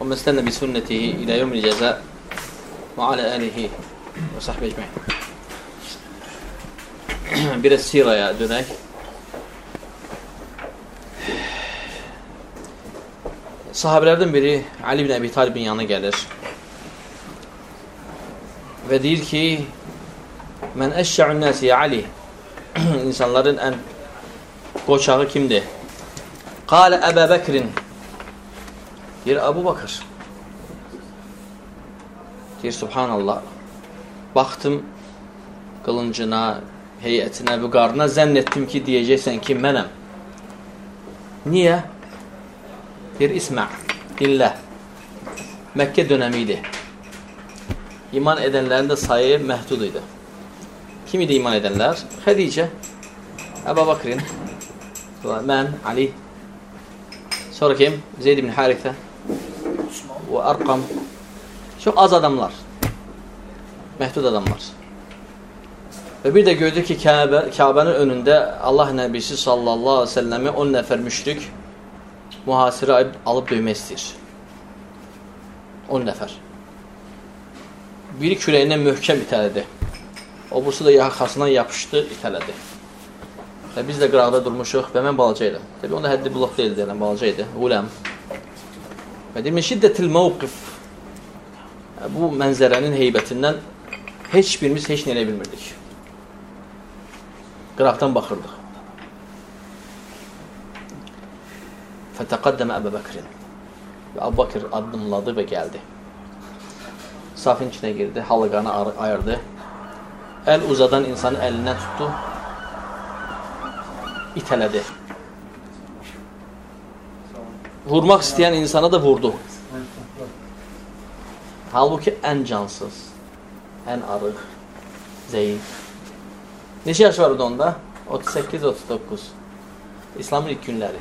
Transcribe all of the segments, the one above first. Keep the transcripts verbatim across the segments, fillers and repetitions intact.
ومن استنى بسنته إلى يوم الجزاء وعلى آله وصحبه ecmaîn. Biraz siraya dönək. Sahabelərdən biri Ali ibn Əbi Talibin yanına gəlir və deyir ki, mən əşşə'un nəsi ya Ali, insanların ən qoçağı kimdir? Qalə Əbə Bəkrin, deyir Əbu Bakır. Deyir Subhanallah, baxdım qılıncına, heyətinə, vüqarına, zənn etdim ki, deyəcəksən ki, mənəm. Niyə? Deyir, İsmə, dinlə. Məkkə dönəmi idi. İman edənlərin də sayı məhdud idi. Kim idi iman edənlər? Xədicə, Əbu Bakrin, mən, Ali, sonra kim? Zeyd ibn Harithə və Arqam. Çox az adamlar, məhdud adamlar. Və bir də gördük ki, Kəbə, Kəbənin önündə Allah Nəbisi sallallahu aleyhi ve səlləmi on nəfər müşrik mühasirə alıb döymək istəyir. on nəfər. Biri kürəyindən möhkəm itələdi. O bursu da yaxasından yapışdı, itələdi. Və biz də qıraqda durmuşuq və mən balaca idim. Təbii onda həddi blok deyildi, yəni balaca idi, quləm. Və deyim, şiddətil mövqif, bu mənzərənin heybətindən heç birimiz heç nə elə bilmirdik. Qıraqdan baxırdıq. Fətəqəddəmə Əbu Bəkrin. Və Əbu Bakır addımladı və gəldi. Safin içinə girdi, halqanı ayırdı. Əl uzadan insanı əlindən tutdu, itələdi. Vurmaq istəyən insana da vurdu. Halbuki ən cansız, ən arıq, zəif. Neçə yaş vardı onda? otuz səkkiz otuz doqquz. İslamın ilk günləri.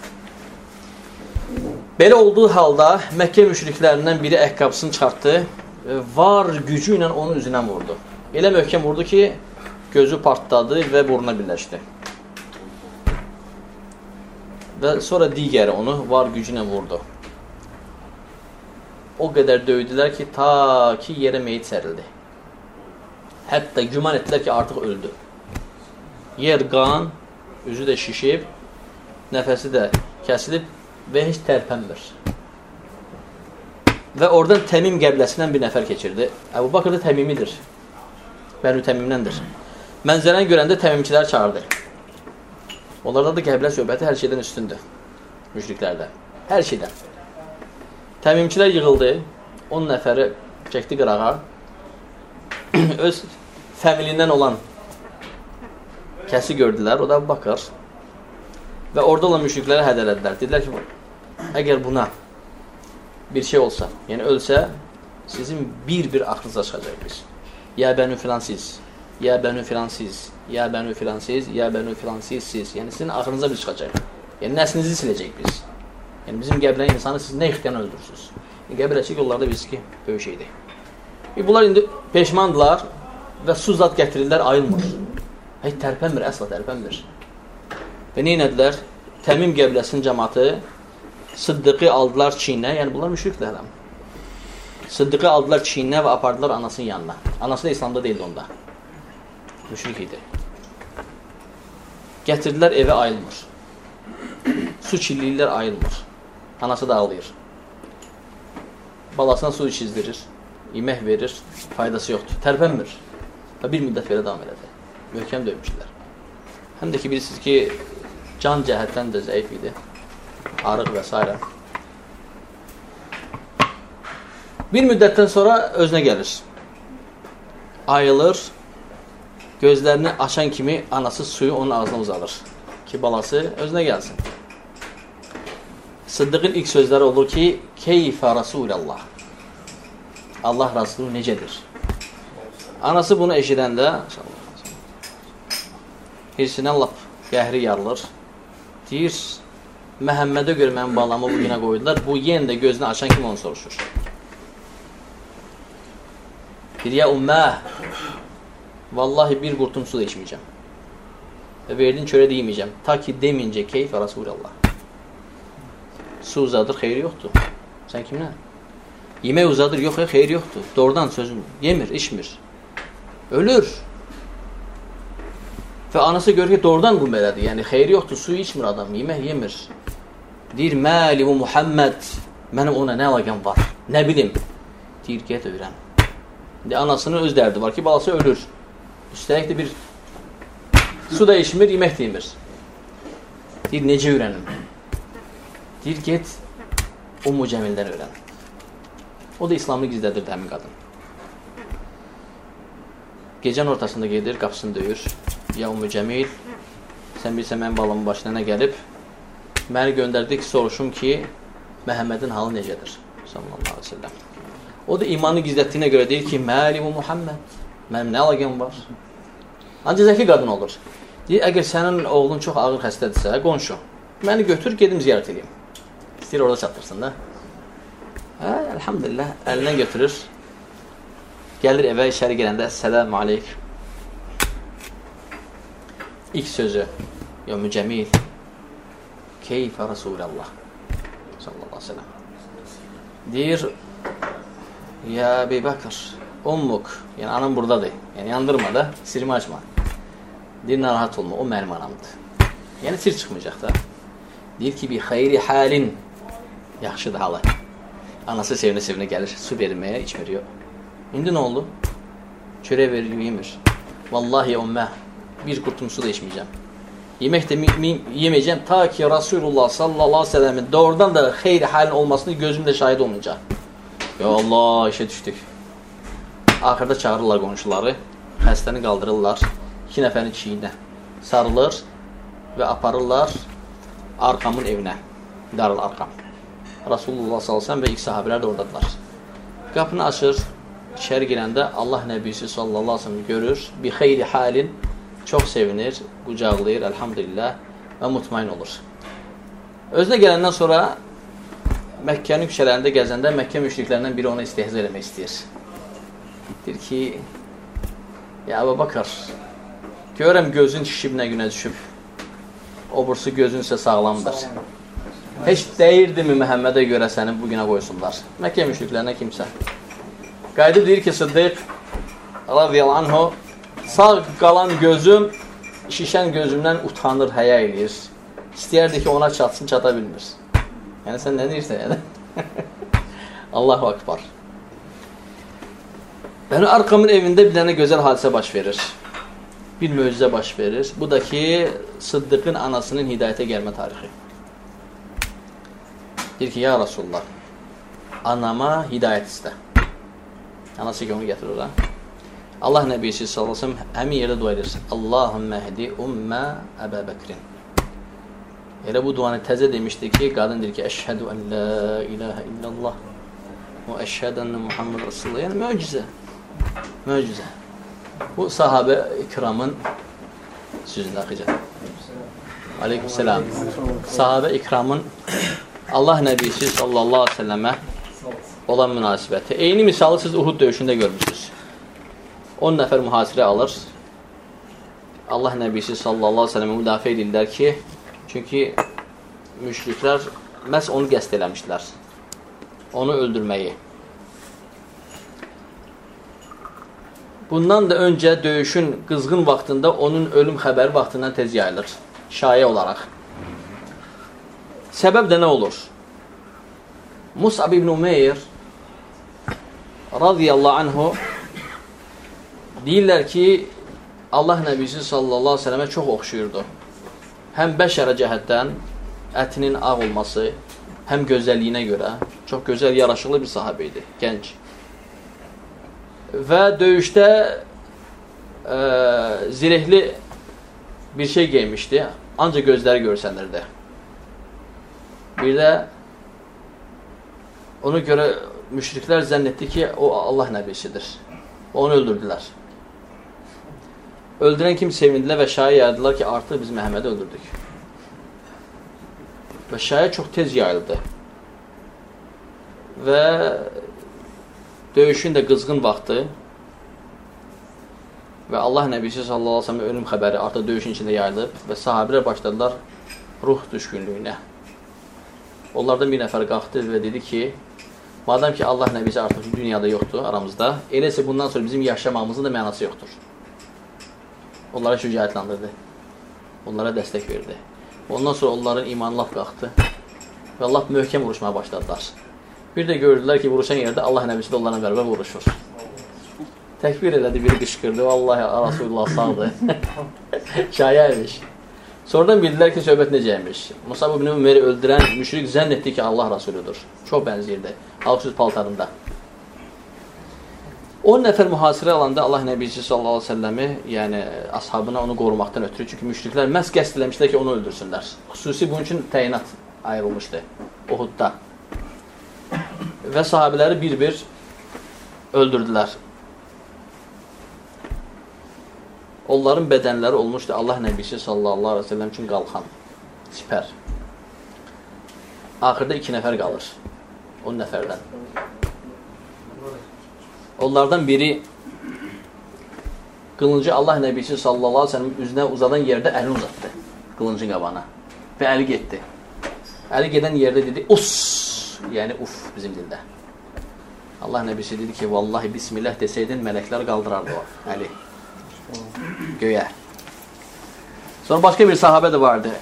Belə olduğu halda Məkkə müşriklərindən biri əqqabısını çıxartdı, var gücü ilə onun üzünə vurdu. Elə möhkəm vurdu ki, gözü partladı və buruna birləşdi. Və sonra digəri onu var gücü ilə vurdu. O qədər döydülər ki, ta ki yerə meyit sərildi. Hətta güman etdilər ki, artıq öldü. Yer qan, üzü də şişib, nəfəsi də kəsilib və heç tərpənmir. Və oradan Təmim qəbiləsindən bir nəfər keçirdi. Əbu Bakır da Təmimidir. Bənü Təmimdəndir. Mənzərəni görəndə Təmimçilər çağırdı. Onlarda da qəbilə söhbəti hər şeydən üstündür. Müşriklərdə. Hər şeydən. Təmimçilər yığıldı. on nəfəri çəkdi qırağa. Öz fəmilindən olan kəsi gördülər. O da Əbu Bakır. Və orada olan müşriklərə hədələdilər. Dedilər ki, əgər buna bir şey olsa, yəni ölsə, sizin bir-bir axınıza çıxacaq biz. Ya bənü filansiz, ya bənü filansiz, ya bənü filansiz, ya bənü filansiz siz. Yəni sizin axırınıza biz çıxacaq. Yəni nəslinizi siləcək biz. Yəni bizim qəbilə insanı siz nə ixtiyan öldürürsünüz. Qəbiləçik yollarda biz ki, böyük şeydir. Bunlar indi peşmandılar və su zat gətirirlər, ayılmır. Heç tərpənmir, əsla tərpənmir. Və nə inədilər? Təmim qəbiləsinin cəmatı Sıddıqı aldılar çiynə, yəni bunlar müşriklər hələm. Sıddıqı aldılar çiynə və apardılar anasının yanına. Anası da İslamda deyildi onda. Müşrik idi. Gətirdilər, evə ayılmır. Su çilliyirlər, ayılmır. Anası da ağlayır. Balasına su içizdirir, yemək verir, faydası yoxdur. Tərpənmir. Və bir müddət belə davam elədi. Möhkəm döymüşdülər. Həm də ki, bilirsiniz ki, can cəhətdən də zəif idi. Arıq və s. Bir müddətdən sonra özünə gəlir. Ayılır, gözlərini açan kimi anası suyu onun ağzına uzadır ki, balası özünə gəlsin. Sıddıqın ilk sözləri olur ki, Keyfə Rasulallah. Allah Rasulü necədir? Anası bunu eşidəndə hirsindən lap qəhri yarılır. Deyir, Məhəmmədə görə mənim balamı bu günə qoydular. Bu yenə də gözünü açan kimi onu soruşur. Deyir, ya ümmə, vallahi bir qurtum su da içməyəcəm. Və verdin çörə də yeməyəcəm. Ta ki demincə Keyfə Rasulallah. Su uzadır, xeyri yoxdur. Sən kimlə? Yemək uzadır, yox, xeyir yoxdur. Doğrudan sözüm, yemir, içmir. Ölür. Və anası görür ki, doğrudan bu belədir. Yəni, xeyir yoxdur, suyu içmir adam, yemək yemir. Deyir, məli bu Muhammed, mənim ona nə əlaqəm var, nə bilim. Deyir, get öyrən. İndi anasının öz dərdi var ki, balası ölür. Üstəlik də bir su da içmir, yemək də yemir. Deyir, necə öyrənim? Deyir, get Ummu Cəmildən öyrən. O da İslamını gizlədirdi həmin qadın. Gecənin ortasında gedir, qapısını döyür. Ya Ummu Cəmil, sən bilsən mənim balamın başına nə gəlib? Məni göndərdi ki, soruşum ki, Məhəmmədin halı necədir? Sallallahu aleyhi ve sellem. O da imanı gizlətdiyinə görə deyir ki, Məli bu Muhammed, mənim nə əlaqəm var? Ancaq zəki qadın olur. Deyir, əgər sənin oğlun çox ağır xəstədirsə, qonşu, məni götür, gedim ziyarət edeyim. İstəyir orada çatdırsın da. Hə, elhamdülillah, əlindən götürür. Gəlir evə, içəri gələndə, Əssəlamu aleyk. İlk sözü, ya Mücəmil, Keyfə Rasulallah, sallallahu aleyhi ve sellem. Deyir, ya Əbi Bəkir, ummuk, yəni anam buradadır, yəni yandırma da, sirimi açma. Deyir, narahat olma, o mənim anamdır. Yəni sir çıxmayacaq da. Deyir ki, bir xeyri halin, yaxşıdır halı. Anası sevinə-sevinə gəlir, su verməyə, içmir, yox. İndi nə oldu? Çörək verir, yemir. Vallahi ümmə, bir qurtum su da içməyəcəm. Yemək də yeməyəcəm, ta ki Rasulullah sallallahu aleyhi ve sellemin doğrudan da xeyri halin olmasını gözümlə şahid olmayacaq. Ya Allah, işə düşdük. Axırda çağırırlar qonşuları, xəstəni qaldırırlar, iki nəfərin çiyinə sarılır və aparırlar Arqamın evinə, Darul Arqam. Rasulullah sallallahu aleyhi ve sellem və ilk sahabələr də oradadılar. Qapını açır, içəri girəndə Allah Nəbisi sallallahu aleyhi ve sellem görür, bir xeyri halin çox sevinir, qucaqlayır, elhamdülillah və mutmain olur. Özünə gələndən sonra Məkkənin küçələrində gəzəndə Məkkə müşriklərindən biri ona istehza eləmək istəyir. Deyir ki, ya Əbu Bakır, görürəm gözün şişib nə günə düşüb, obursu gözün isə sağlamdır. Heç dəyirdimi Məhəmmədə görə səni bu günə qoysunlar? Məkkə müşriklərinə kimsə. Qayıdıb deyir ki, Sıddiq radiyallahu anhu, sağ qalan gözüm, şişən gözümdən utanır, həya eləyir. İstəyərdi ki, ona çatsın, çata bilmir. Yəni, sən nə deyirsən, yəni? Allahu Akbar. Bəni Arqamın evində bir dənə gözəl hadisə baş verir. Bir möcüzə baş verir. Bu da ki, Sıddiqin anasının hidayətə gəlmə tarixi. Deyir ki, ya Rasulullah, anama hidayət istə. Anası ki, onu gətirir ora. Allah Nəbisi sallallahu aleyhi ve sellem həmin yerdə dua edir. Allahümmə hdi ümmə Əbə Bəkrin. Elə bu duanı təzə demişdi ki, qadın deyir ki, əşhədu ən la ilahə illallah və əşhədu ənə Muhammed Rasulullah. Yəni, möcüzə. Möcüzə. Bu sahabə ikramın sözündə axıca. Aleykümselam. Sahabə ikramın Allah Nəbisi sallallahu aleyhi ve sellemə olan münasibəti. Eyni misalı siz Uhud döyüşündə görmüşsünüz. on nəfər mühasirə alır. Allah Nəbisi sallallahu aleyhi ve sellemə müdafiə edirlər ki, çünki müşriklər məhz onu qəsd eləmişlər. Onu öldürməyi. Bundan da öncə döyüşün qızğın vaxtında onun ölüm xəbəri vaxtından tez yayılır. Şayə olaraq. Səbəb də nə olur? Mus'ab ibn Umeyr radiyallahu anhu deyirlər ki, Allah Nəbisi sallallahu aleyhi ve sellemə çox oxşuyurdu. Həm bəşərə cəhətdən ətinin ağ olması, həm gözəlliyinə görə çox gözəl, yaraşıqlı bir sahabə idi, gənc. Və döyüşdə e, zirehli bir şey geymişdi, ancaq gözləri görsənirdi. Bir də ona görə müşriklər zənn etdi ki, o Allah nəbisidir. Onu öldürdülər. Öldürən kim sevindilər və şaya yaydılar ki, artıq biz Məhəmmədi öldürdük. Və şaya çox tez yayıldı. Və döyüşün də qızğın vaxtı və Allah Nəbisi sallallahu aleyhi ve sellem ölüm xəbəri artıq döyüşün içində yayılıb və sahabilər başladılar ruh düşkünlüyünə. Onlardan bir nəfər qalxdı və dedi ki, Madəm ki, Allah nəbisi artıq dünyada yoxdur aramızda, eləsə bundan sonra bizim yaşamağımızın da mənası yoxdur. Onlara şücaətlandırdı. Onlara dəstək verdi. Ondan sonra onların imanı laf qalxdı. Və Allah möhkəm vuruşmaya başladılar. Bir də gördülər ki, vuruşan yerdə Allah nəbisi də onlarla bərabər vuruşur. Təkbir elədi, biri qışqırdı. Vallahi Rasulullah sağdır. Şayəymiş. Sonradan bildilər ki, söhbət necəymiş. Musab ibn Ümeyri öldürən müşrik zənn etdi ki, Allah Rasuludur. Çox bənziyirdi. Ağsüz paltarında. on nəfər mühasirə alanda Allah Nəbisi sallallahu aleyhi ve selləmi, yəni ashabına onu qorumaqdan ötürü. Çünki müşriklər məhz qəsd eləmişlər ki, onu öldürsünlər. Xüsusi bunun üçün təyinat ayrılmışdı Uhudda. Və sahabələri bir-bir öldürdülər. Onların bədənləri olmuşdu Allah Nəbisi sallallahu aleyhi ve sellem üçün qalxan, sipər. Axırda iki nəfər qalır. on nəfərdən. Onlardan biri qılıncı Allah Nəbisi sallallahu aleyhi ve sellem üzünə uzadan yerdə əlini uzatdı. Qılıncın qabağına. Və əli getdi. Əli gedən yerdə dedi, us, yəni uf bizim dildə. Allah Nəbisi dedi ki, vallahi bismillah desəydin, mələklər qaldırardı o əli. Göyə. Sonra başqa bir sahabə də vardı.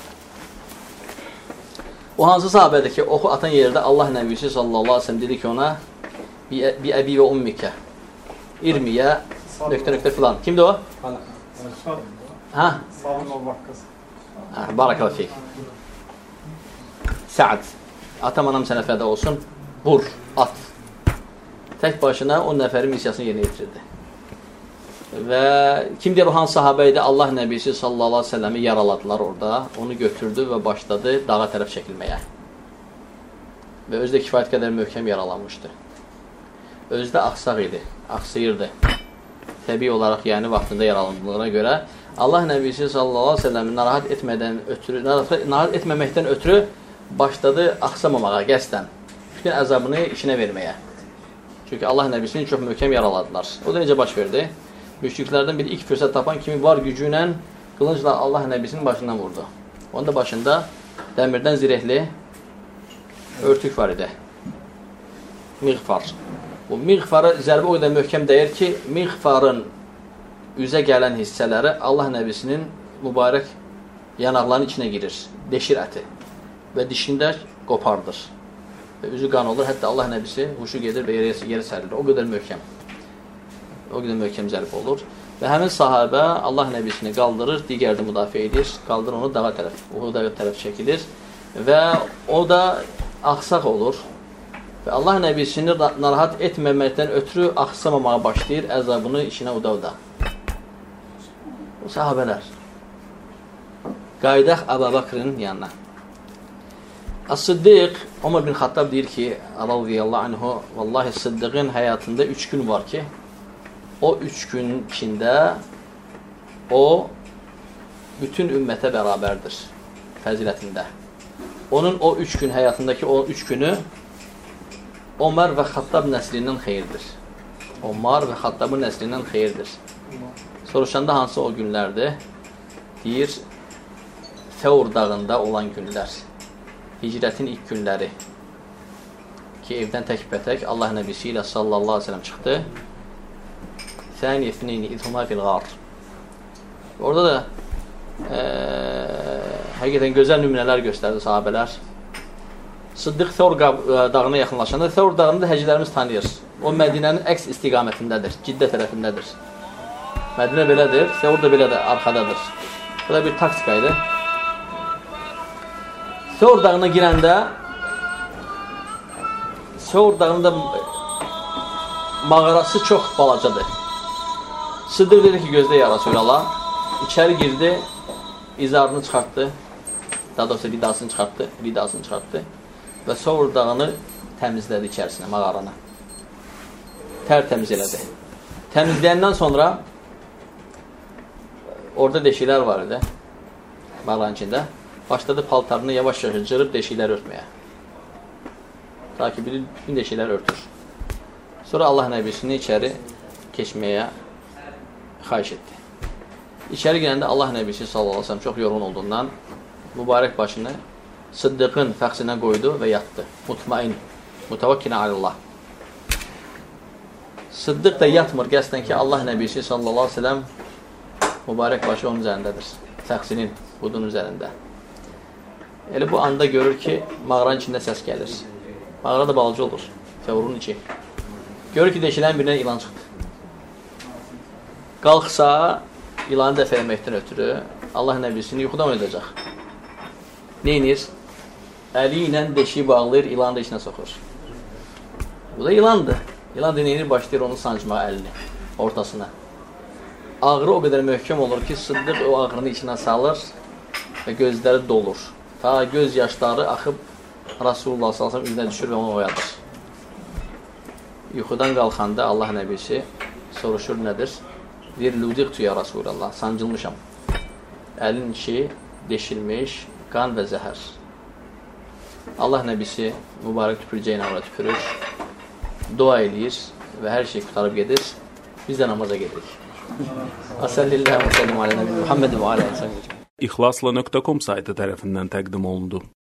O hansı sahabədir ki, oxu atan yerdə Allah Nəbisi sallallahu aleyhi ve sellem dedi ki ona, bi əbi və ummikə, irmiyə, nöqtə-nöqtə filan. Kimdir o? Hə? Barakallahu fik. Səad. Atam anam sənə fəda olsun. Vur, at. Tək başına on nəfərin misyasını yerinə yetirdi. Və kim deyir o hansı sahabə idi? Allah Nəbisi sallallahu aleyhi ve selləmi yaraladılar orada. Onu götürdü və başladı dağa tərəf çəkilməyə. Və özü də kifayət qədər möhkəm yaralanmışdı. Özü də axsaq idi, axsayırdı. Təbii olaraq, yəni vaxtında yaralandığına görə Allah Nəbisi sallallahu aleyhi ve selləmi narahat etmədən ötürü, narahat etməməkdən ötürü başladı axsamamağa, qəsdən. Bütün əzabını işinə verməyə. Çünki Allah Nəbisini çox möhkəm yaraladılar. O da necə baş verdi? Müşriklərdən bir ilk fürsət tapan kimi var gücü ilə qılıncla Allah Nəbisinin başından vurdu. Onun da başında dəmirdən zirehli örtük var idi. Miğfar. Bu miğfara zərbə o qədər möhkəm dəyir ki, miğfarın üzə gələn hissələri Allah Nəbisinin mübarək yanaqlarının içinə girir. Deşir əti. Və dişində qopardır. Və üzü qan olur. Hətta Allah Nəbisi huşu gedir və yerə, yerə sərilir. O qədər möhkəm. O qədər möhkəm zərbə olur. Və həmin sahabə Allah Nəbisini qaldırır, digər də müdafiə edir. Qaldırır onu dağa tərəf, o dağa tərəf çəkilir. Və o da axsaq olur. Və Allah Nəbisini narahat etməməkdən ötürü axsamamağa başlayır, əzabını işinə uda-uda. O sahabələr. Qaydaq Əbu Bəkrinin yanına. As-Siddiq, Ömər bin Xattab deyir ki, radiyallahu anhu, vallahi Siddiqin həyatında üç gün var ki, o üç gün içində o bütün ümmətə bərabərdir fəzilətində. Onun o üç gün həyatındakı o üç günü Ömər və Xattab nəslindən xeyirdir. Ömər və Xattabın nəslindən xeyirdir. Soruşanda hansı o günlərdir? Deyir, Fəvr dağında olan günlər. Hicrətin ilk günləri ki, evdən tək-bətək Allah Nəbisi ilə sallallahu aleyhi ve sellem çıxdı. Səni etnini idhuma fil qar. Orada da e, həqiqətən gözəl nümunələr göstərdi sahabələr. Sıddıq Thor dağına yaxınlaşanda, Thor dağını da həccilərimiz tanıyır. O Mədinənin əks istiqamətindədir, Ciddə tərəfindədir. Mədinə belədir, Thor da belədir, arxadadır. Bu da bir taktika idi. Thor dağına girəndə Thor dağında mağarası çox balacadır. Sıddıq dedi ki, gözlə ya Rasulallah. İçəri girdi, izarını çıxartdı. Daha doğrusu ridasını çıxartdı, ridasını çıxartdı. Və Thor dağını təmizlədi içərisinə, mağaranı. Tərtəmiz elədi. Təmizləyəndən sonra orada deşiklər var idi, mağaranın içində. Başladı paltarını yavaş-yavaş cırıb deşikləri örtməyə. Ta ki, bütün deşikləri örtür. Sonra Allah Nəbisini içəri keçməyə xahiş etdi. İçəri girəndə Allah Nəbisi sallallahu aleyhi ve sellem çox yorğun olduğundan mübarək başını Sıddıqın fəxsinə qoydu və yatdı. Mutmain, Mutavakkilən aləllah. Sıddıq da yatmır qəsdən ki, Allah Nəbisi sallallahu aleyhi ve sellem mübarək başı onun üzərindədir. Təqsinin budun üzərində. Elə bu anda görür ki, mağaranın içində səs gəlir. Mağara da balıcı olur. Fəvrun içi. Görür ki, deşilən birindən ilan çıxdı. Qalxsa, ilanı dəf eləməkdən ötürü Allah Nəbisini yuxudan oynayacaq. Neynir? Əli ilə deşiyi bağlayır, ilanı da içinə soxur. Bu da ilandır. İlan da neynir? Başlayır onu sancmağa əlini, ortasına. Ağrı o qədər möhkəm olur ki, Sıddıq o ağrını içinə salır və gözləri dolur. Ta göz yaşları axıb Rasulullah sallallahu əleyhi və səlləm üzünə düşür və onu oyadır. Yuxudan qalxanda Allah Nəbisi soruşur nədir? Deyir, ludiqtu ya Rasulallah, sancılmışam. Əlin içi deşilmiş, qan və zəhər. Allah Nəbisi mübarək tüpürcəyin avra tüpürür, dua eləyir və hər şey qutarıb gedir. Biz də namaza gedirik. Əsəlillah və səllim alə nəbi Muhammed və alə əsəllim. İxlasla nöqtə com saytı tərəfindən təqdim olundu.